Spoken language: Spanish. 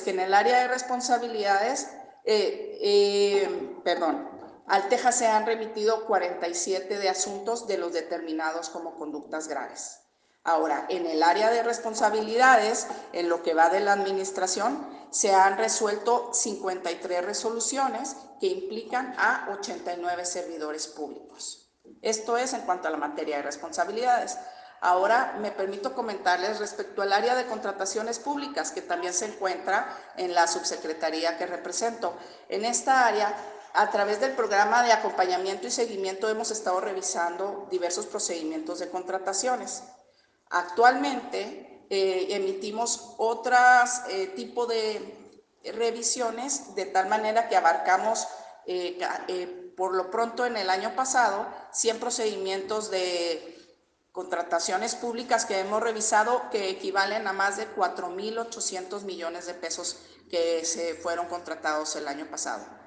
que en el área de responsabilidades, al Texas se han remitido 47 de asuntos de los determinados como conductas graves. Ahora, en el área de responsabilidades, en lo que va de la administración, se han resuelto 53 resoluciones que implican a 89 servidores públicos. Esto es en cuanto a la materia de responsabilidades. Ahora me permito comentarles respecto al área de contrataciones públicas, que también se encuentra en la subsecretaría que represento. En esta área, a través del programa de acompañamiento y seguimiento, hemos estado revisando diversos procedimientos de contrataciones. Actualmente emitimos otras tipo de revisiones, de tal manera que abarcamos por lo pronto en el año pasado 100 procedimientos de contrataciones públicas que hemos revisado, que equivalen a más de 4.800 millones de pesos que se fueron contratados el año pasado.